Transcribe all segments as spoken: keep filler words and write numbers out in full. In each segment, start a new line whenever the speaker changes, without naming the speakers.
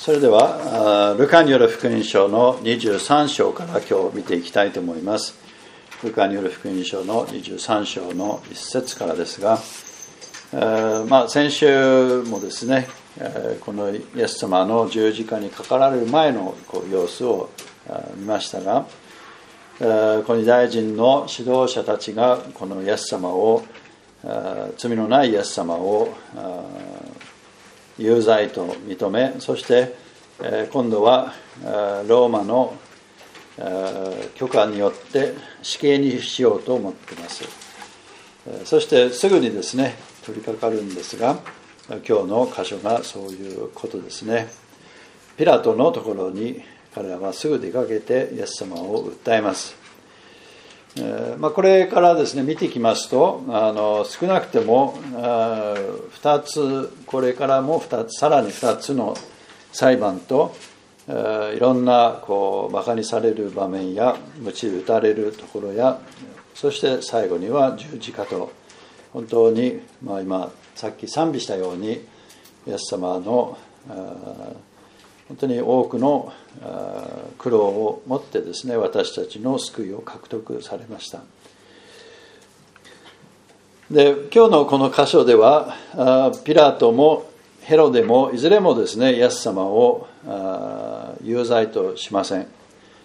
それではルカによる福音書のにじゅうさん章から今日見ていきたいと思います。ルカによる福音書のにじゅうさん章のいっ節からですが、えーまあ、先週もですね、えー、このイエス様の十字架にかかられる前のこう様子を見ましたが、えー、このユダヤ人の指導者たちがこのイエス様を、罪のないイエス様を有罪と認め、そして今度はローマの許可によって死刑にしようと思っています。そしてすぐにですね取り掛かるんですが、今日の箇所がそういうことですね。ピラトのところに彼らはすぐ出かけてイエス様を訴えます。えーまあ、これからですね見ていきますと、あの少なくてもふたつ、これからもふたつ、さらにふたつの裁判と、えー、いろんなこう馬鹿にされる場面や鞭打たれるところや、そして最後には十字架と、本当に、まあ、今さっき賛美したようにイエス様の本当に多くの苦労をもってですね、私たちの救いを獲得されました。で、今日のこの箇所ではピラトもヘロデもいずれもですねイエス様を有罪としません。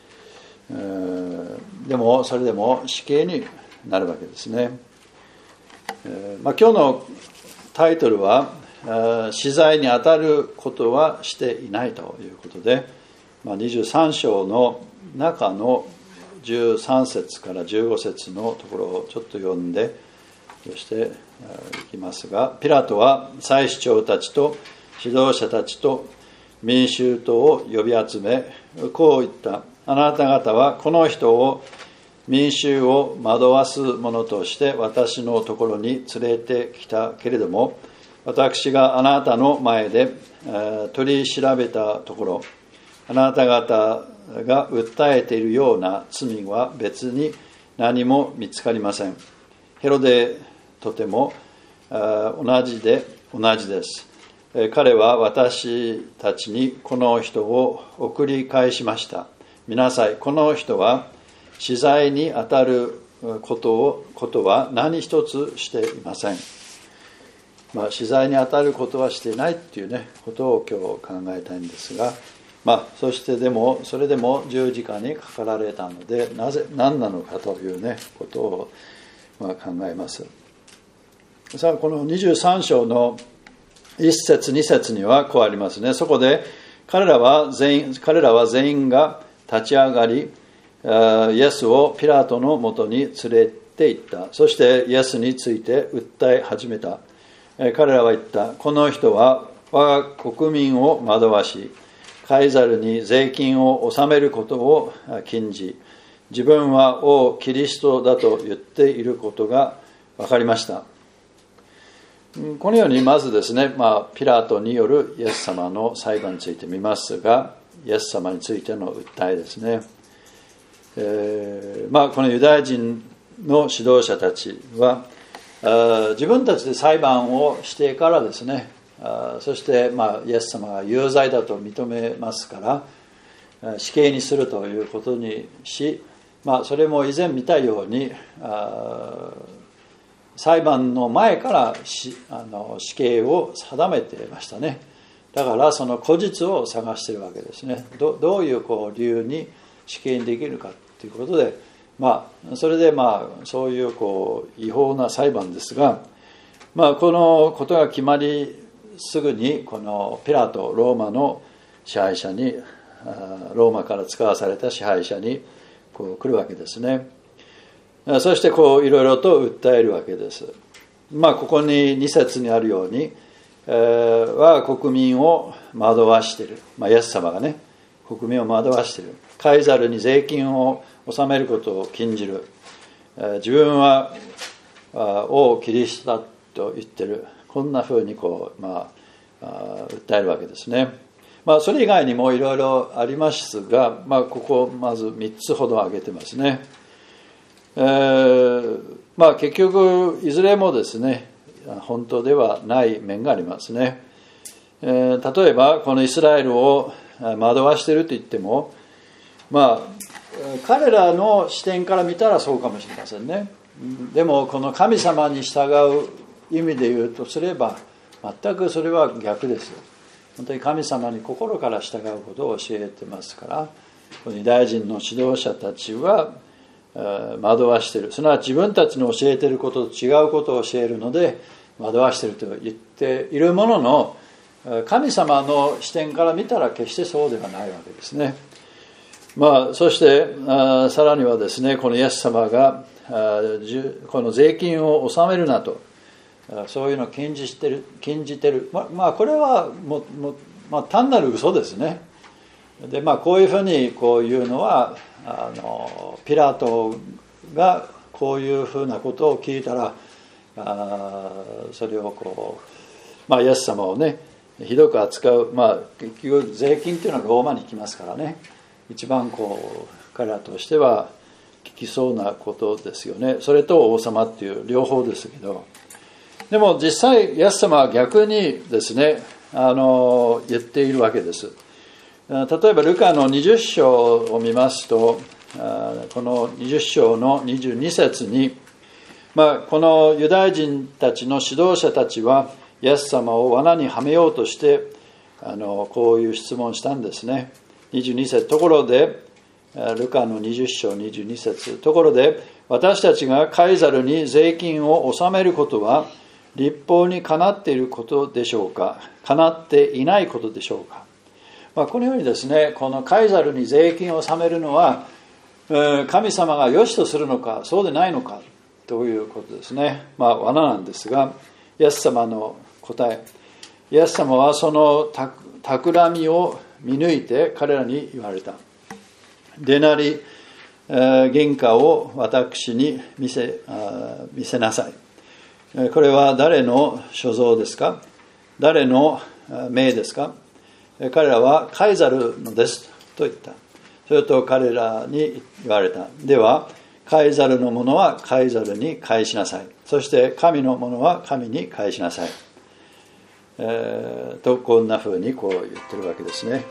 でもそれでも死刑になるわけですね。まあ、今日のタイトルは死罪にあたることはしていないということで、にじゅうさん章の中のじゅうさん節からじゅうご節のところをちょっと読んでそしていきますが、ピラトは祭司長たちと指導者たちと民衆党を呼び集めこう言った。あなた方はこの人を民衆を惑わす者として私のところに連れてきたけれども、私があなたの前で取り調べたところ、あなた方が訴えているような罪は別に何も見つかりません。ヘロデとても同じで同じです。彼は私たちにこの人を送り返しました。見なさい、この人は死罪にあたることをことは何一つしていません。まあ、死罪にあたることはしていないっていうねことを今日考えたいんですが、まあ、そしてでもそれでも十字架にかかられたのでなぜ何なのかというねことをまあ考えます。さあこのにじゅうさん章のいっ節に節にはこうありますね。そこで彼らは全員彼らは全員が立ち上がりイエスをピラトのもとに連れて行った。そしてイエスについて訴え始めた。彼らは言った。この人は我が国民を惑わし、カイザルに税金を納めることを禁じ、自分は王キリストだと言っていることが分かりました。このようにまずですね、まあ、ピラトによるイエス様の裁判について見ますが、イエス様についての訴えですね。えーまあ、このユダヤ人の指導者たちは自分たちで裁判をしてからですね、そしてまあイエス様が有罪だと認めますから死刑にするということにし、まあ、それも以前見たように裁判の前から死あの死刑を定めていましたね。だからその口実を探しているわけですね。 ど, どういうこう理由に死刑にできるかということで、まあ、それでまあそういうこう違法な裁判ですが、まあ、このことが決まりすぐにこのピラトローマの支配者にローマから使わされた支配者にこう来るわけですね。そしてこういろいろと訴えるわけです。まあ、ここにに節にあるように、えー、我が国民を惑わしている、まあ、イエス様がね国民を惑わしている、カイザルに税金を納めることを禁じる、自分は王キリストだと言ってる、こんなふうにこう、まあ、訴えるわけですね。まあ、それ以外にもいろいろありますが、まあ、ここまずみっつほど挙げてますね。えーまあ、結局いずれもですね本当ではない面がありますね。 えー、例えばこのイスラエルを惑わしていると言っても、まあ彼らの視点から見たらそうかもしれませんね。でもこの神様に従う意味で言うとすれば全くそれは逆ですよ。本当に神様に心から従うことを教えてますから、このユダヤ人の指導者たちは惑わしている、すなわち自分たちの教えていることと違うことを教えるので惑わしていると言っているものの、神様の視点から見たら決してそうではないわけですね。まあ、そしてあさらにはですね、このイエス様があこの税金を納めるなと、そういうのを禁じてる禁じてる、ま, まあこれはもも、まあ、単なる嘘ですね。で、まあ、こういうふうにこう言うのはあのピラトがこういうふうなことを聞いたら、あそれをこう、まあ、イエス様をねひどく扱う、まあ、結局税金というのはローマに来ますからね、一番こう彼らとしては聞きそうなことですよね。それと王様っていう両方ですけど、でも実際イエス様は逆にですねあの言っているわけです。例えばルカのにじゅっ章を見ますと、このにじゅっ章のにじゅうに節に、まあ、このユダヤ人たちの指導者たちはイエス様を罠にはめようとしてあのこういう質問したんですね。にじゅうに節、ところでルカのにじゅっ章にじゅうに節、ところで私たちがカイザルに税金を納めることは律法にかなっていることでしょうか、かなっていないことでしょうか。まあ、このようにですね、このカイザルに税金を納めるのは神様が良しとするのかそうでないのかということですね。まあ罠なんですが、イエス様の答え、イエス様はその企みを見抜いて彼らに言われた。デナリ銀貨を私に見せ、見せなさい。これは誰の所蔵ですか、誰の名ですか。彼らはカイザルのですと言った。それと彼らに言われた。ではカイザルのものはカイザルに返しなさい、そして神のものは神に返しなさい、えー、とこんなふうにこう言ってるわけですね。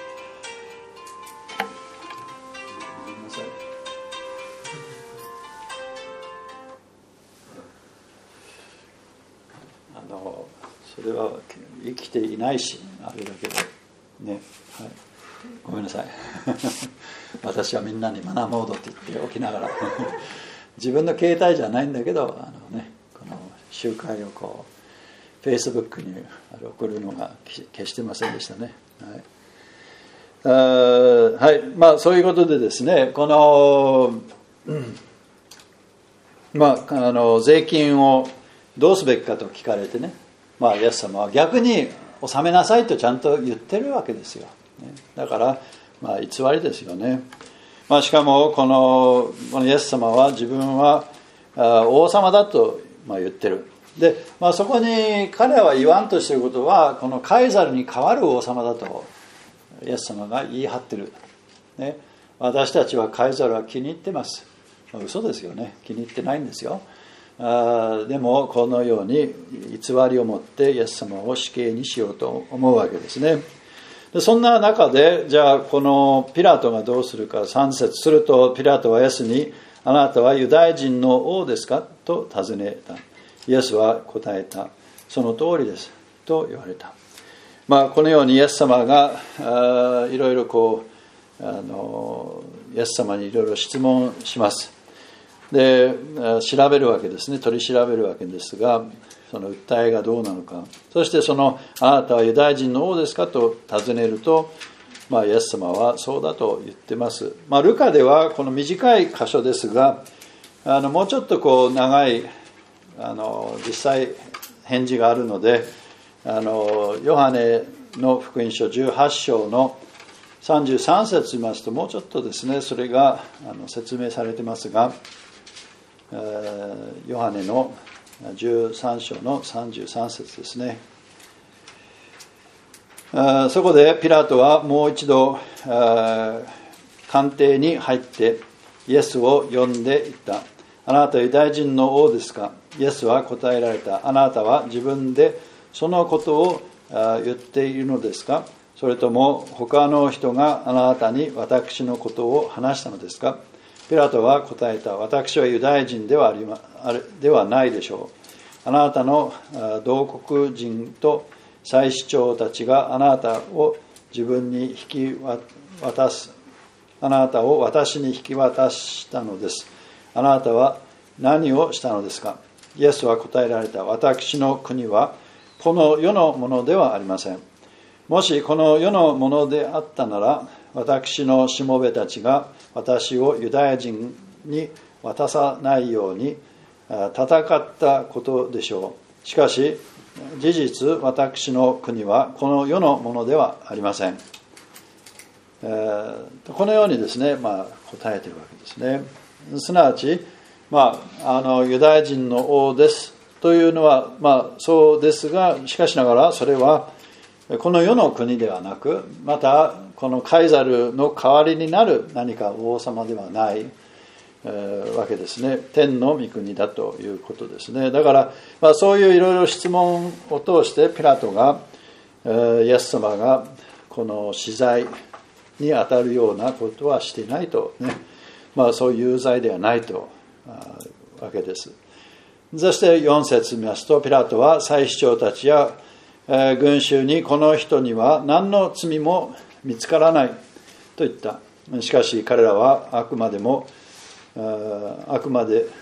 あのそれは生きていないしあれだけどね、はい、ごめんなさい私はみんなにマナーモードって言っておきながら自分の携帯じゃないんだけど、あの、ね、この集会をこうフェイスブックに送るのが決してませんでしたね。はい、あ、はい、まあそういうことでですね、この、うん、まああの税金をどうすべきかと聞かれてね、まあイエス様は逆に納めなさいとちゃんと言ってるわけですよ。だからまあ偽りですよね。まあ、しかもこのこのイエス様は自分は王様だとまあ言ってる。で、まあ、そこに彼は言わんとしていることはこのカイザルに代わる王様だとイエス様が言い張ってる、ね、私たちはカイザルは気に入ってます、まあ、嘘ですよね。気に入ってないんですよ。あでもこのように偽りを持ってイエス様を死刑にしようと思うわけですね。でそんな中でじゃあこのピラトがどうするか。さん節、するとピラトはイエスに、あなたはユダヤ人の王ですかと尋ねた。イエスは答えた。その通りですと言われた。まあこのようにイエス様があいろいろこうあのイエス様にいろいろ質問します。で調べるわけですね。取り調べるわけですが、その訴えがどうなのか。そしてそのあなたはユダヤ人の王ですかと尋ねると、まあ、イエス様はそうだと言ってます。まあ、ルカではこの短い箇所ですが、あのもうちょっとこう長いあの実際返事があるので、あのヨハネの福音書じゅうはち章のさんじゅうさん節見ますともうちょっとですねそれがあの説明されてますが、ヨハネのじゅうさん章のさんじゅうさん節ですね。そこでピラトはもう一度官邸に入ってイエスを呼んで言った。あなたはユダヤ人の王ですか。イエスは答えられた。あなたは自分でそのことを言っているのですか？それとも他の人があなたに私のことを話したのですか？ピラトは答えた。私はユダヤ人ではありま、ではないでしょう。あなたの同国人と祭司長たちがあなたを自分に引き渡す、あなたを私に引き渡したのです。あなたは何をしたのですか？イエスは答えられた。私の国はこの世のものではありません。もしこの世のものであったなら、私のしもべたちが私をユダヤ人に渡さないように戦ったことでしょう。しかし事実、私の国はこの世のものではありません。えー、このようにですね、まあ、答えているわけですね。すなわち、まあ、あのユダヤ人の王ですというのは、まあ、そうですが、しかしながらそれはこの世の国ではなく、またこのカイザルの代わりになる何か王様ではない、えー、わけですね。天の御国だということですね。だから、まあ、そういういろいろ質問を通してピラトが、えー、イエス様がこの死罪に当たるようなことはしていないとね、まあ、そういう有罪ではないとわけです。そしてよん節見ますと、ピラトは祭司長たちや群衆に、この人には何の罪も見つからないと言った。しかし彼らはあくまでもあくまで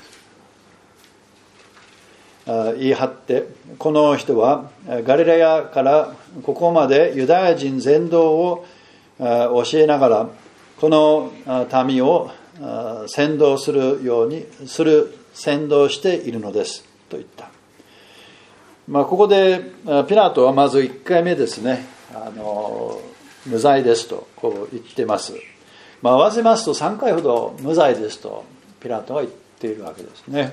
言い張って、この人はガリラヤからここまでユダヤ人全道を教えながらこの民を扇動するようにする扇動しているのですと言った。まあ、ここでピラトはまずいっかいめですね、あの無罪ですとこう言ってます。まあ、合わせますとさんかいほど無罪ですとピラトは言っているわけですね。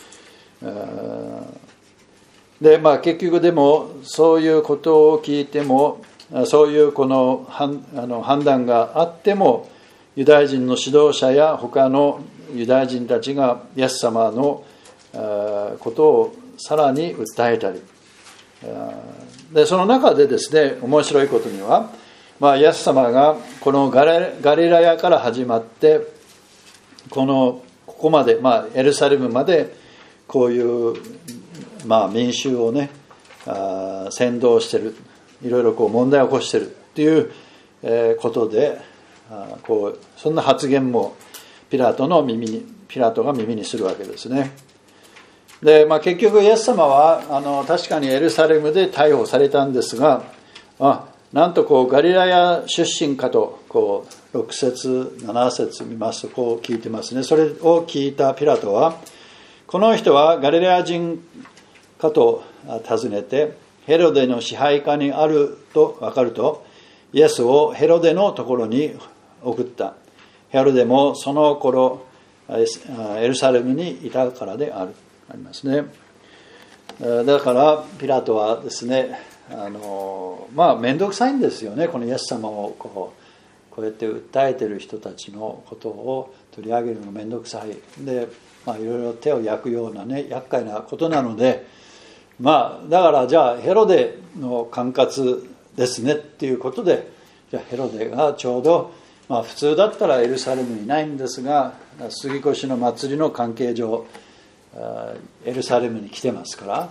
で、まあ、結局でもそういうことを聞いても、そういうこの判あの判断があっても、ユダヤ人の指導者や他のユダヤ人たちがイエス様のことをさらに訴えたり、でその中でですね、面白いことには、まあ、イエス様がこのガリラヤから始まってこのここまで、まあ、エルサレムまでこういう、まあ、民衆をねあ扇動してる、いろいろこう問題を起こしてるっていう、えー、ことで、あこうそんな発言もピラトの耳にピラトが耳にするわけですね。で、まあ、結局イエス様はあの確かにエルサレムで逮捕されたんですが、あなんとこうガリラヤ出身かとこうろく節なな節見ますとこう聞いてますね。それを聞いたピラトは、この人はガリラヤ人かと尋ねて、ヘロデの支配下にあると分かるとイエスをヘロデのところに送った。ヘロデもその頃エルサレムにいたからであるありますね。だからピラトはですね、あのまあ面倒くさいんですよね。このイエス様をこうこうやって訴えてる人たちのことを取り上げるのが面倒くさいで、まあ、いろいろ手を焼くようなね厄介なことなので、まあだからじゃあヘロデの管轄ですねっていうことで、じゃあヘロデがちょうど、まあ、普通だったらエルサレムにいないんですが、杉越の祭りの関係上エルサレムに来てますから、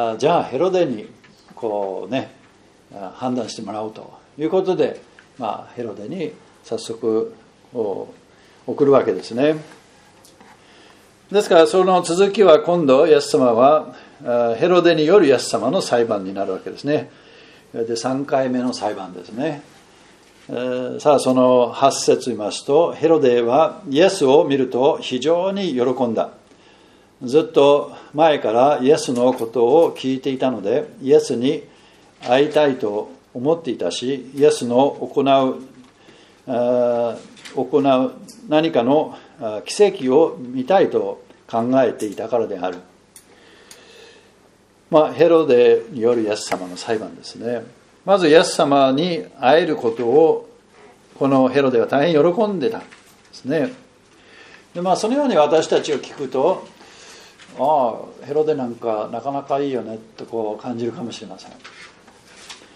じゃあヘロデにこうね判断してもらおうということで、まあ、ヘロデに早速送るわけですね。ですからその続きは今度イエス様はヘロデによるイエス様の裁判になるわけですね。でさんかいめの裁判ですね。さあそのはち節見ますと、ヘロデはイエスを見ると非常に喜んだ。ずっと前からイエスのことを聞いていたので、イエスに会いたいと思っていたし、イエスの行う行う何かの奇跡を見たいと考えていたからである。まあ、ヘロデによるイエス様の裁判ですね。まずイエス様に会えることをこのヘロデは大変喜んでたんですね。で、まあ、そのように私たちが聞くと、ああヘロデなんかなかなかいいよねとこう感じるかもしれません。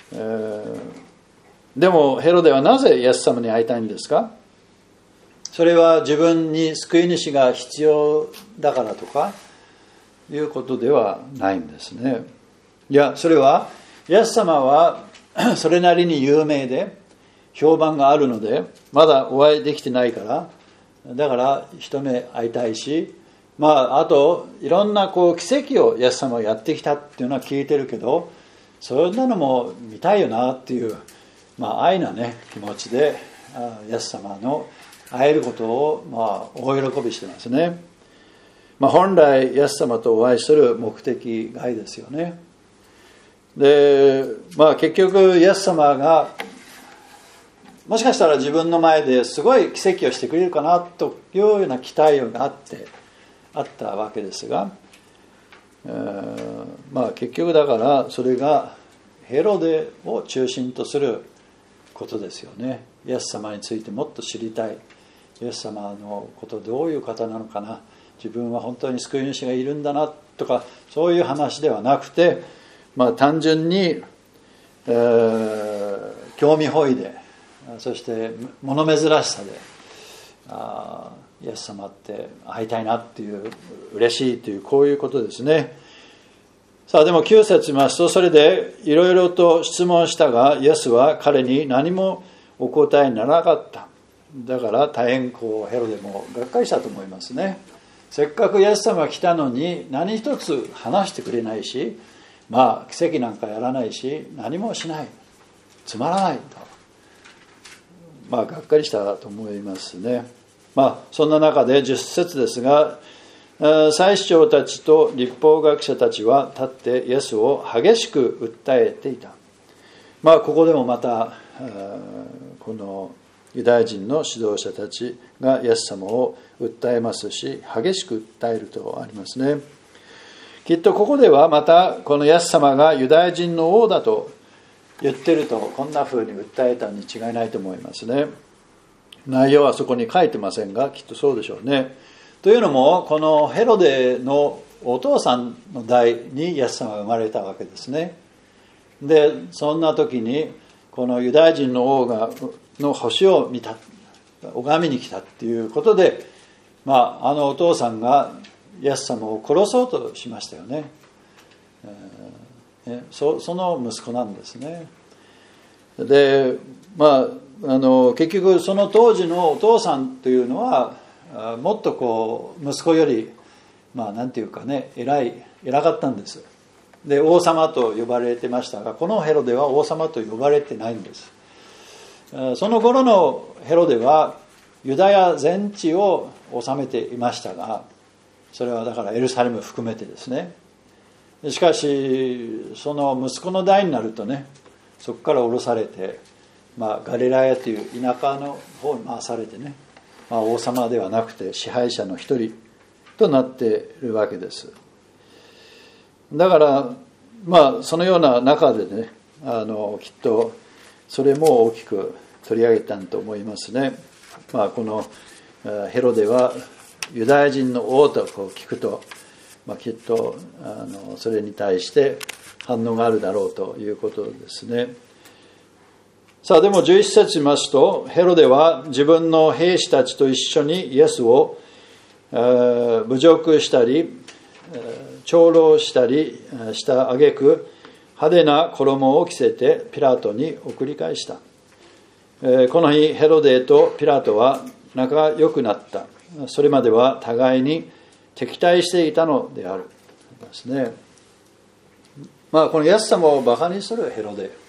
えー、でもヘロデはなぜイエス様に会いたいんですか？それは自分に救い主が必要だからとかいうことではないんですね。いや、それはイエス様はそれなりに有名で評判があるので、まだお会いできてないから、だから一目会いたいし、まああといろんなこう奇跡をイエス様がやってきたっていうのは聞いてるけど、そんなのも見たいよなっていう、まあ愛なね気持ちでイエス様の会えることをまあ大喜びしてますね。まあ、本来イエス様とお会いする目的外ですよね。で、まあ結局イエス様がもしかしたら自分の前ですごい奇跡をしてくれるかなというような期待があってあったわけですが、えー、まあ結局だからそれがヘロデを中心とすることですよね。イエス様についてもっと知りたい。イエス様のことどういう方なのかな、自分は本当に救い主がいるんだなとか、そういう話ではなくて、まあ単純に、えー、興味本位で、そして物珍しさで、あイエス様って会いたいなっていう、嬉しいという、こういうことですね。さあでもきゅう節見ますと、それでいろいろと質問したがイエスは彼に何もお答えにならなかった。だから大変こうヘロデもがっかりしたと思いますね。せっかくイエス様が来たのに何一つ話してくれないし、まあ奇跡なんかやらないし、何もしない、つまらないと、まあがっかりしたと思いますね。まあそんな中でじゅっ節ですが、祭司長たちと律法学者たちは立ってイエスを激しく訴えていた。まあここでもまたこのユダヤ人の指導者たちがイエス様を訴えますし、激しく訴えるとありますね。きっとここではまたこのイエス様がユダヤ人の王だと言ってると、こんな風に訴えたに違いないと思いますね。内容はそこに書いてませんが、きっとそうでしょうね。というのも、このヘロデのお父さんの代にイエス様が生まれたわけですね。で、そんな時にこのユダヤ人の王がの星を見た、拝みに来たっていうことで、まあ、あのお父さんがイエス様を殺そうとしましたよね。えー、そ, その息子なんですね。で、まあ、あの結局その当時のお父さんというのはもっとこう息子より、まあなんていうかね、偉い偉かったんです。で、王様と呼ばれてましたが、このヘロデは王様と呼ばれてないんです。その頃のヘロデはユダヤ全地を治めていましたが、それはだからエルサレム含めてですね。しかしその息子の代になるとね、そこから降ろされて、まあ、ガリラヤという田舎の方に回されてね、まあ、王様ではなくて支配者の一人となっているわけです。だからまあそのような中でね、あのきっとそれも大きく取り上げたと思いますね。まあ、このヘロデはユダヤ人の王とこう聞くと、まあ、きっとあのそれに対して反応があるだろうということですね。さあでもじゅういち節見ますと、ヘロデは自分の兵士たちと一緒にイエスを侮辱したり長老したりした挙句、派手な衣を着せてピラトに送り返した。この日ヘロデとピラトは仲良くなった。それまでは互いに敵対していたのであるですね。まあこのイエス様をバカにするヘロデ、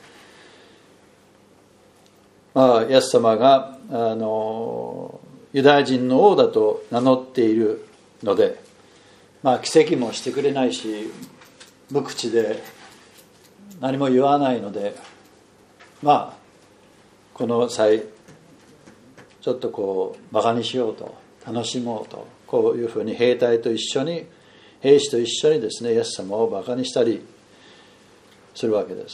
まあ、イエス様があのユダヤ人の王だと名乗っているので、まあ、奇跡もしてくれないし無口で何も言わないので、まあこの際ちょっとこうバカにしようと、楽しもうと、こういうふうに兵隊と一緒に兵士と一緒にですね、イエス様をバカにしたりするわけです。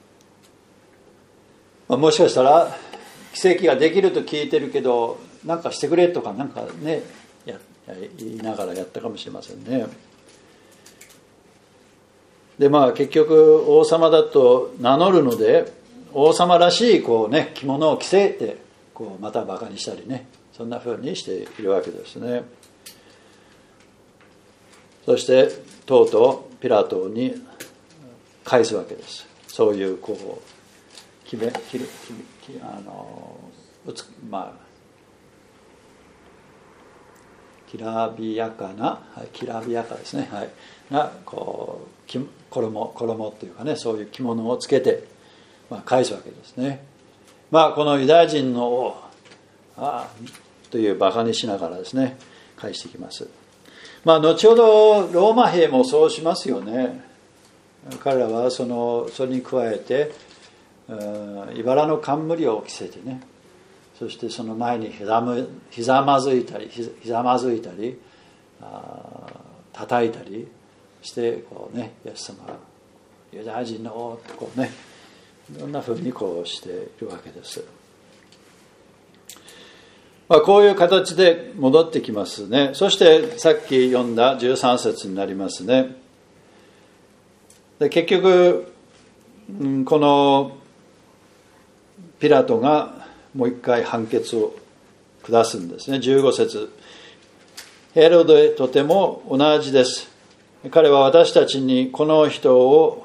まあ、もしかしたら奇跡ができると聞いてるけどなんかしてくれとかなんかねや言いながらやったかもしれませんね。 でまあ結局王様だと名乗るので、王様らしいこう、ね、着物を着せてこうまたバカにしたりね、そんなふうにしているわけですね。そしてとうとうピラトに返すわけです。そういうこうきめききあのうつまあきらびやかな、はい、きらびやかですね、はい、なこうき衣衣というかね、そういう着物をつけて、まあ、返すわけですね。まあこのユダヤ人のああというバカにしながらですね返してきます。まあ後ほどローマ兵もそうしますよね。彼らはそのそれに加えて茨の冠を着せてね、そしてその前にひざむひざまずいたりひざまずいたりあ叩いたりしてこうね、イエス様ユダヤ人の王とこうね、いろんなふうにこうしているわけです。まあ、こういう形で戻ってきますね。そしてさっき読んだじゅうさん節になりますね。で結局このピラトがもう一回判決を下すんですね。じゅうご節、ヘロデとても同じです。彼は私たちにこの人を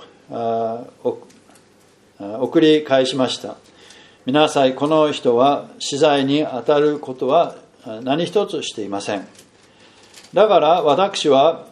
送り返しました。見なさい、この人は死罪に当たることは何一つしていません。だから私は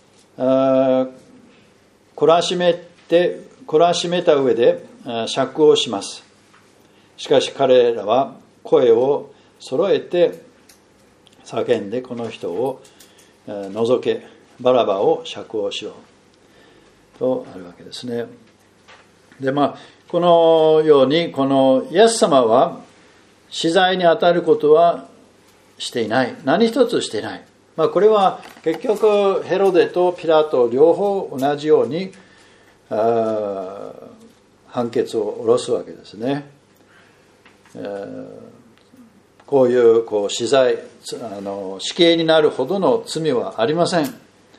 懲らしめて懲らしめた上で釈放します。しかし彼らは声を揃えて叫んで、この人を除け、バラバを釈放しようとあるわけですね。でまあこのようにこのイエス様は死罪に当たることはしていない、何一つしていない。まあ、これは結局ヘロデとピラト両方同じようにあ判決を下ろすわけですね。えー、こういうこう死罪あの死刑になるほどの罪はありません。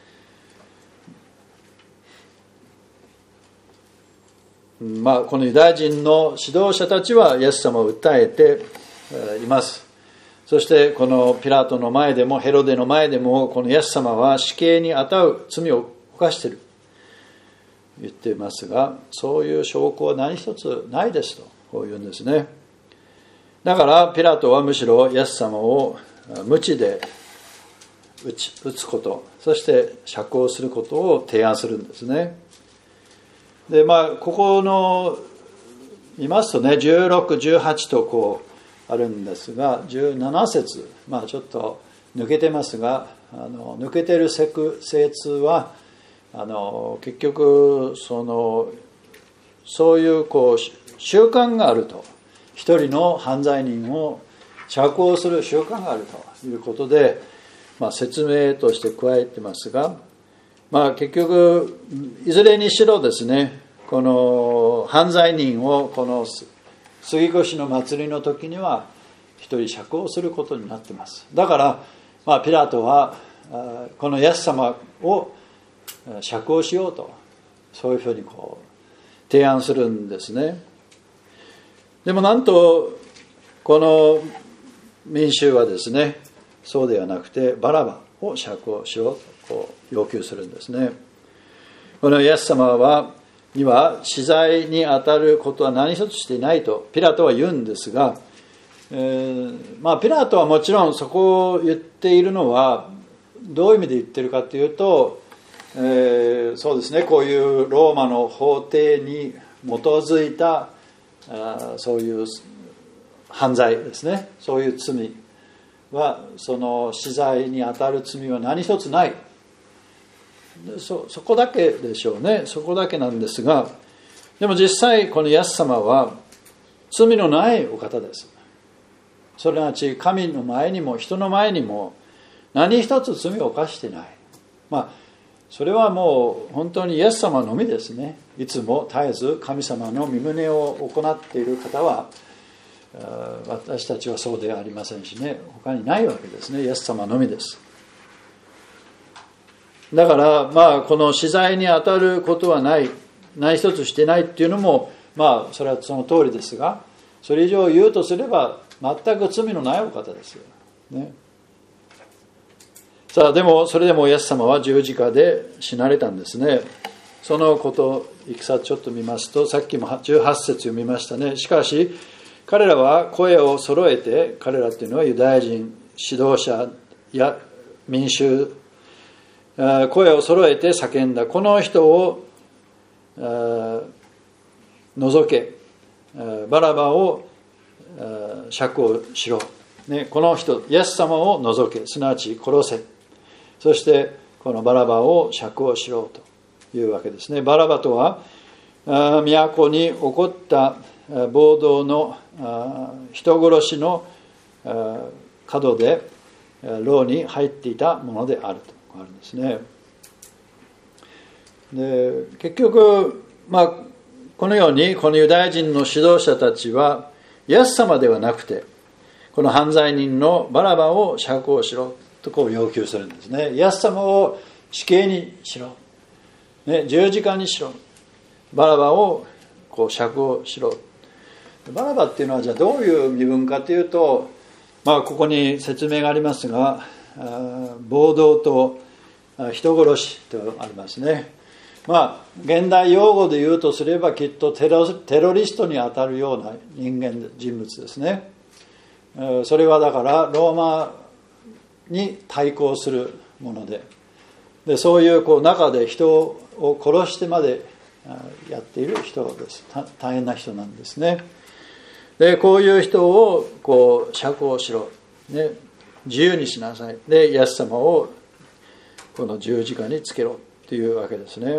まあ、このユダヤ人の指導者たちはイエス様を訴えています。そしてこのピラトの前でもヘロデの前でも、このイエス様は死刑にあたう罪を犯している言っていますが、そういう証拠は何一つないですとこう言うんですね。だからピラトはむしろイエス様を鞭で打ち打つこと、そして釈放することを提案するんですね。でまあここの見ますとね、じゅうろく、じゅうはちとこうあるんですが、じゅうなな節、まあちょっと抜けてますが、あの抜けてる節はあの結局そのそういうこう習慣があると、一人の犯罪人を釈放する習慣があるということで、まあ、説明として加えてますが、まあ、結局いずれにしろですね、この犯罪人をこの杉越の祭りの時には一人釈放することになっています。だから、まあ、ピラトはこのイエス様を釈放しようと、そういうふうにこう提案するんですね。でもなんとこの民衆はですね、そうではなくてバラバを釈放しようとこう要求するんですね。このイエス様はには死罪に当たることは何一つしていないとピラトは言うんですが、えー、まあピラトはもちろんそこを言っているのはどういう意味で言ってるかというと、えー、そうですね、こういうローマの法廷に基づいたあそういう犯罪ですね、そういう罪はその死罪に当たる罪は何一つない、そ, そこだけでしょうね。そこだけなんですが、でも実際このイエス様は罪のないお方です。それなち神の前にも人の前にも何一つ罪を犯していない。まあそれはもう本当にイエス様のみですね。いつも絶えず神様の御胸を行っている方は、私たちはそうではありませんしね、他にないわけですね。イエス様のみです。 だからまあこの死罪に当たることはない、何一つしてないっていうのもまあそれはその通りですが、それ以上言うとすれば全く罪のないお方ですよね。さあでもそれでもイエス様は十字架で死なれたんですね。そのこといきさつちょっと見ますと、さっきもじゅうはち節読みましたね。しかし彼らは声を揃えて、彼らっていうのはユダヤ人指導者や民衆、声を揃えて叫んだ。この人を除け、バラバを釈放しろ、ね、この人イエス様を除け、すなわち殺せ、そしてこのバラバを釈放しろというわけですね。バラバとは都に起こった暴動の人殺しの角で牢に入っていたものであるとあるんですね。で結局、まあ、このようにこのユダヤ人の指導者たちはイエス様ではなくてこの犯罪人のバラバを釈放しろとこう要求するんですね。イエス様を死刑にしろ、ね、十字架にしろ、バラバをこう釈放しろ。バラバっていうのはじゃあどういう身分かというと、まあ、ここに説明がありますが、暴動と人殺しとありますね。まあ現代用語で言うとすればきっとテロ、テロリストにあたるような人間人物ですね。それはだからローマに対抗するもので、でそういうこう中で人を殺してまでやっている人です。大変な人なんですね。でこういう人をこう釈放しろ、ね、自由にしなさい、でイエス様をこの十字架につけろというわけですね。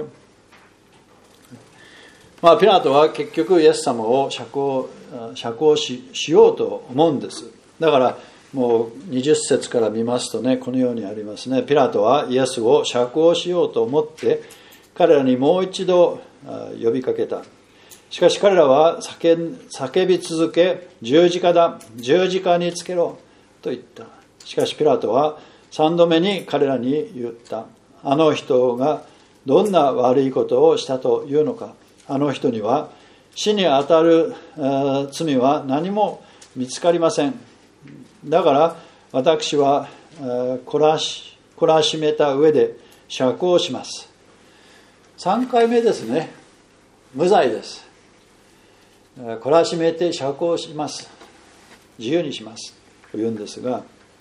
まあピラトは結局イエス様を釈放、釈放 し, しようと思うんです。だからもうにじゅっ節から見ますとね、このようにありますね。ピラトはイエスを釈放しようと思って彼らにもう一度呼びかけた。しかし彼らは 叫, 叫び続け、十字架だ、十字架につけろと言った。しかしピラトは三度目に彼らに言った。あの人がどんな悪いことをしたというのか。あの人には死にあたる罪は何も見つかりません。だから私は懲らし、懲らしめた上で釈放します。さんかいめですね。無罪です。懲らしめて釈放します。自由にしますと言うんですが、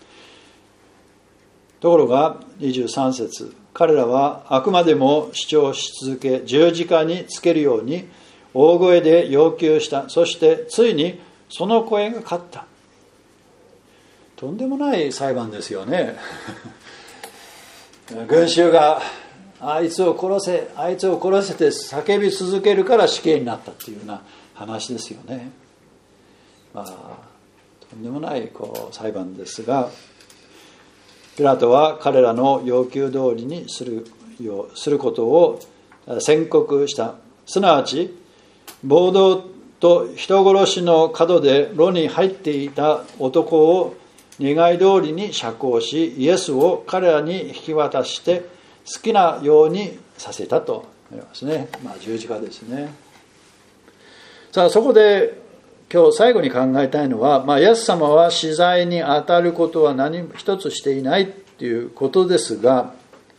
ところがにじゅうさん節、彼らはあくまでも主張し続け、十字架につけるように大声で要求した。そしてついにその声が勝った。とんでもない裁判ですよね。群衆があいつを殺せ、あいつを殺せて叫び続けるから死刑になったっていうような話ですよね。まあとんでもないこう裁判ですが、ピラトは彼らの要求通りにするようすることを宣告した。すなわち暴動と人殺しの角で牢に入っていた男を願い通りに釈放し、イエスを彼らに引き渡して好きなようにさせたと言いますね。まあ十字架ですね。さあそこで今日最後に考えたいのは、まあ、イエス様は死罪に当たることは何一つしていないということですが、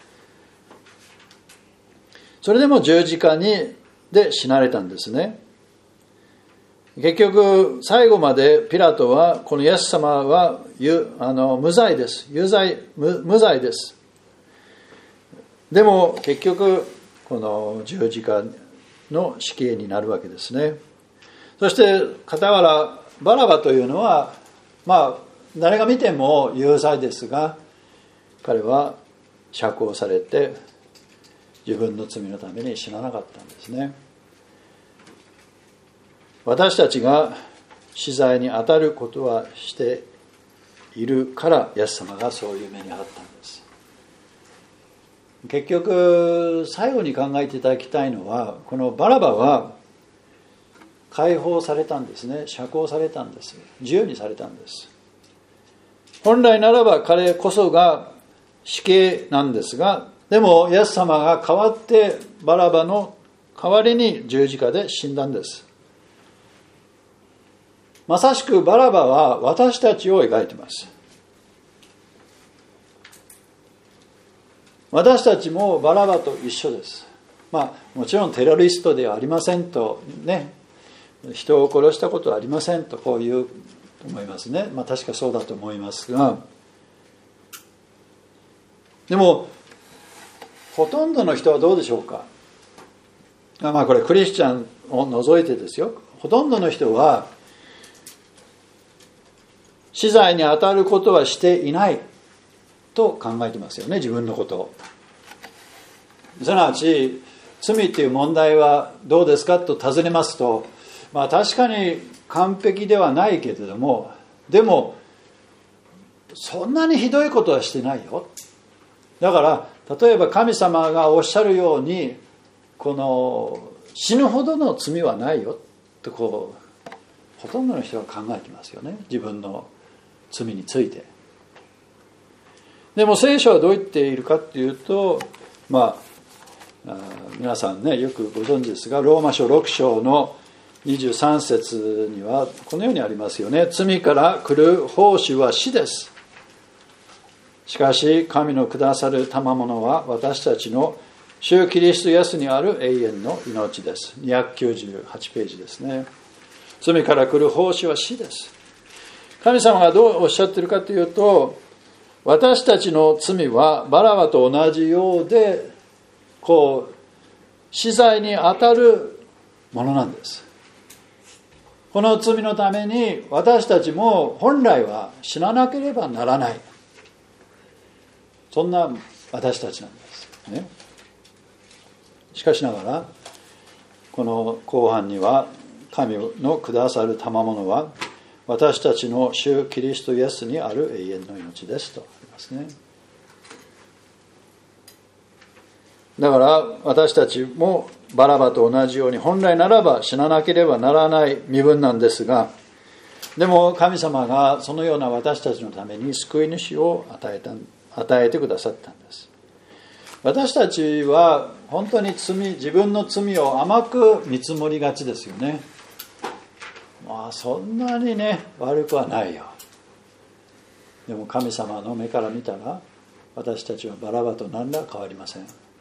それでも十字架にで死なれたんですね。結局最後までピラトはこのイエス様はあの無罪です、有罪 無, 無罪です。でも結局この十字架の死刑になるわけですね。そして傍らバラバというのはまあ誰が見ても有罪ですが、彼は釈放されて自分の罪のために死ななかったんですね。私たちが死罪に当たることはしているからイエス様がそういう目に遭ったんです。結局最後に考えていただきたいのは、このバラバは解放されたんですね。釈放されたんです。自由にされたんです。本来ならば彼こそが死刑なんですが、 でもイエス様が代わってバラバの代わりに十字架で死んだんです。まさしくバラバは私たちを描いています。私たちもバラバと一緒です。まあもちろんテロリストではありませんとね、人を殺したことはありませんとこう言うと思いますね。まあ確かそうだと思いますが、でもほとんどの人はどうでしょうか。まあこれクリスチャンを除いてですよ。ほとんどの人は死罪に当たることはしていないと考えてますよね、自分のことを。すなわち罪っていう問題はどうですかと尋ねますと、まあ確かに完璧ではないけれども、でもそんなにひどいことはしてないよ。だから例えば神様がおっしゃるようにこの死ぬほどの罪はないよとこうほとんどの人が考えてますよね、自分の罪について。でも聖書はどう言っているかっていうと、まあ皆さんねよくご存知ですが、ローマ書ろく章のにじゅうさん節にはこのようにありますよね。罪から来る報酬は死です。しかし神のくださる賜物は私たちの主キリストイエスにある永遠の命です。にひゃくきゅうじゅうはちページですね。罪から来る報酬は死です。神様がどうおっしゃっているかというと、私たちの罪はバラバと同じようでこう死罪に当たるものなんです。この罪のために私たちも本来は死ななければならない、そんな私たちなんですね。しかしながらこの後半には神のくださる賜物は私たちの主キリストイエスにある永遠の命ですとありますね。だから私たちもバラバと同じように本来ならば死ななければならない身分なんですが、でも神様がそのような私たちのために救い主を与えた、与えてくださったんです。私たちは本当に罪、自分の罪を甘く見積もりがちですよね。まあそんなにね悪くはないよ。でも神様の目から見たら私たちはバラバと何ら変わりません。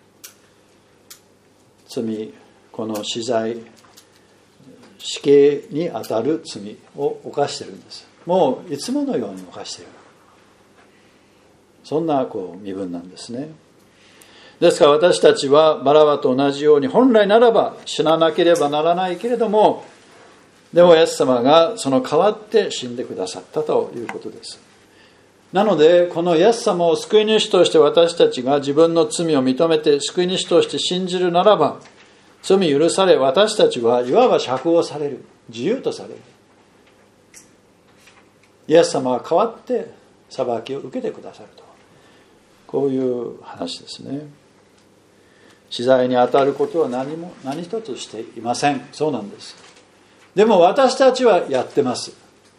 罪、この死罪、死刑にあたる罪を犯しているんです。もういつものように犯している、そんなこう身分なんですね。ですから私たちはバラバと同じように本来ならば死ななければならないけれども、でもイエス様がその代わって死んでくださったということです。なのでこのイエス様を救い主として私たちが自分の罪を認めて救い主として信じるならば、罪許され私たちはいわば釈放される、自由とされる。イエス様は代わって裁きを受けてくださると、こういう話ですね。死罪に当たることは何も何一つしていません。そうなんです。でも私たちはやってます。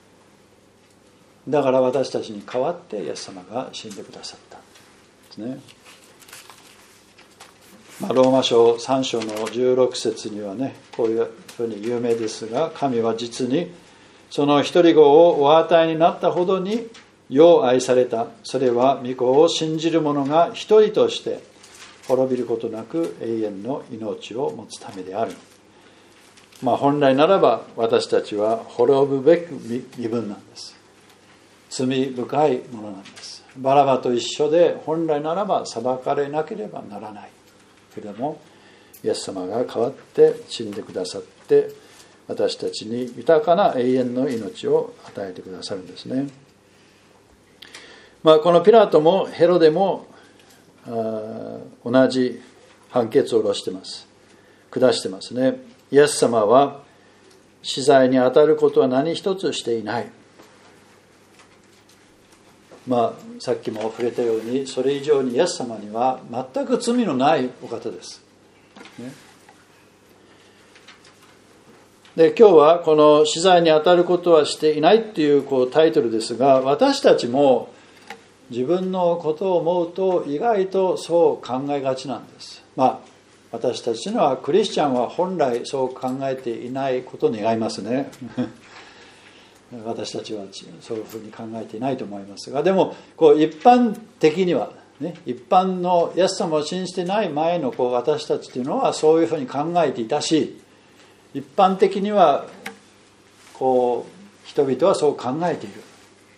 だから私たちに代わってイエス様が死んでくださったんですね。まあ、ローマ書さん章のじゅうろく節にはねこういうふうに有名ですが、神は実にその一人子をお与えになったほどによう愛された。それは御子を信じる者が一人として滅びることなく永遠の命を持つためである。まあ本来ならば私たちは滅ぶべく身分なんです。罪深いものなんです。バラバと一緒で本来ならば裁かれなければならないけれども、イエス様が代わって死んでくださって私たちに豊かな永遠の命を与えてくださるんですね。まあ、このピラトもヘロデも同じ判決を下ろしてます下してますね。イエス様は死罪に当たることは何一つしていない。まあさっきも触れたようにそれ以上にイエス様には全く罪のないお方です、ね、で今日はこの死罪に当たることはしていないっていうこうタイトルですが、私たちも自分のことを思うと意外とそう考えがちなんです。まあ私たちのはクリスチャンは本来そう考えていないことを願いますね私たちはそういうふうに考えていないと思いますが、でもこう一般的にはね、一般のイエス様を信じてない前のこう私たちというのはそういうふうに考えていたし、一般的にはこう人々はそう考えている。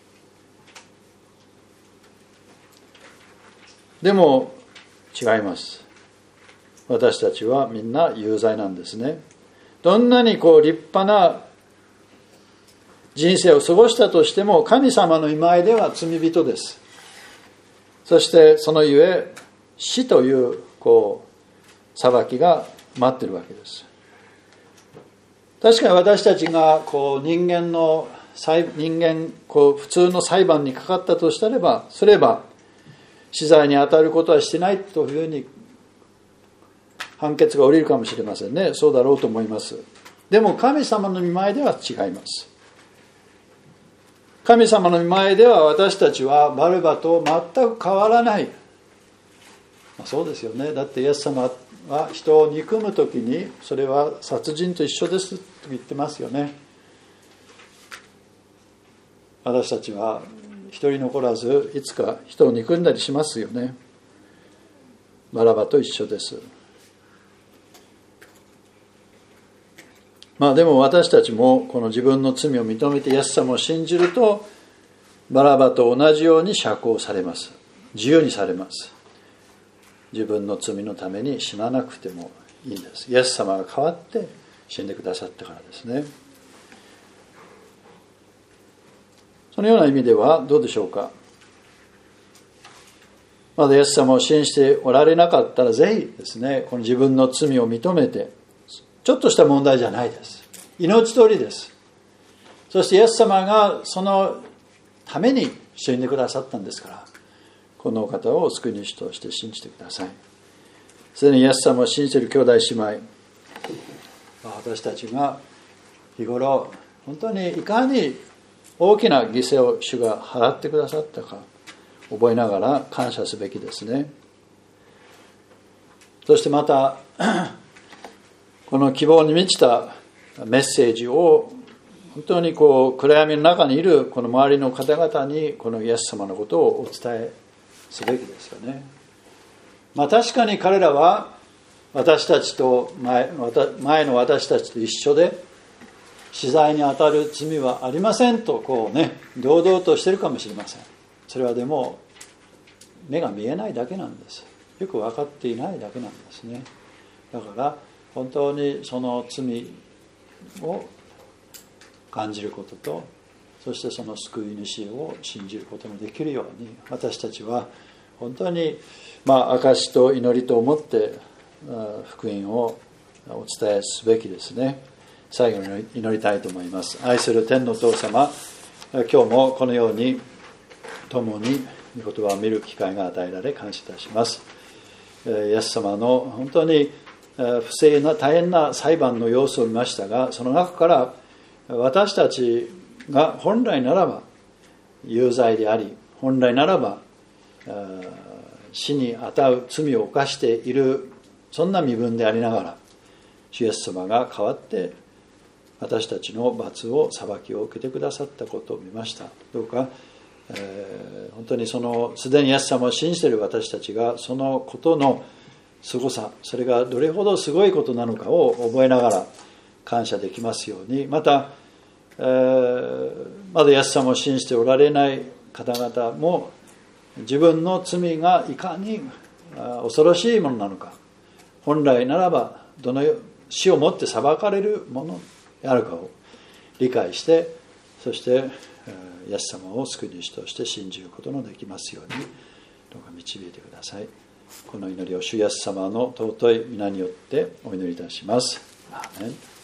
でも違います。私たちはみんな有罪なんですね。どんなにこう立派な人生を過ごしたとしても神様の御前では罪人です。そしてそのゆえ死というこう裁きが待っているわけです。確かに私たちがこう人間の人間こう普通の裁判にかかったとしたれば、すれば死罪に当たることはしてないというふうに判決が下りるかもしれませんね。そうだろうと思います。でも神様の御前では違います。神様の御前では私たちはバルバと全く変わらない。まあ、そうですよね。だってイエス様は人を憎むときにそれは殺人と一緒ですと言ってますよね。私たちは一人残らずいつか人を憎んだりしますよね。バラバと一緒です。まあでも私たちもこの自分の罪を認めてイエス様を信じるとバラバと同じように釈放されます。自由にされます。自分の罪のために死ななくてもいいんです。イエス様が代わって死んでくださったからですね。そのような意味ではどうでしょうか。まだイエス様を信じておられなかったらぜひですね、この自分の罪を認めて、ちょっとした問題じゃないです。命取りです。そしてイエス様がそのために死んでくださったんですから、このお方を救い主として信じてください。すでにイエス様を信じている兄弟姉妹、私たちが日頃本当にいかに大きな犠牲を主が払ってくださったか覚えながら感謝すべきですね。そしてまたこの希望に満ちたメッセージを本当にこう暗闇の中にいるこの周りの方々にこのイエス様のことをお伝えすべきですよね。まあ確かに彼らは私たちと 前, 前の私たちと一緒で死罪に当たる罪はありませんとこうね堂々としているかもしれません。それはでも目が見えないだけなんです。よく分かっていないだけなんですね。だから本当にその罪を感じることと、そしてその救い主を信じることもできるように、私たちは本当にまあ証と祈りと思って福音をお伝えすべきですね。最後に祈りたいと思います。愛する天のお父様、今日もこのように共に御言葉を見る機会が与えられ感謝いたします。イエス様の本当に不正な大変な裁判の様子を見ましたが、その中から私たちが本来ならば有罪であり、本来ならば死にあたう罪を犯している、そんな身分でありながら主イエス様が代わって私たちの罰を裁きを受けてくださったことを見ました。どうか、えー、本当にそのすでにイエス様を信じている私たちがそのことのすごさ、それがどれほどすごいことなのかを覚えながら感謝できますように、また、えー、まだイエス様を信じておられない方々も自分の罪がいかに恐ろしいものなのか、本来ならばどの死をもって裁かれるものであるかを理解して、そしてイエス様を救い主として信じることのできますようにどうか導いてください。この祈りを主イエス様の尊い皆によってお祈りいたします。アーメン。